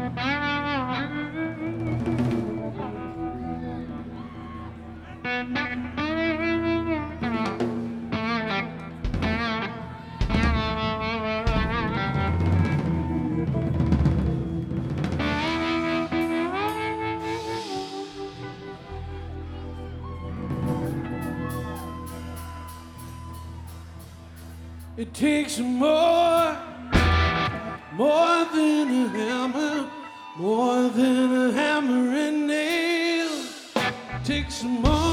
It takes more than a hammer, more than a hammer and nail. It takes more.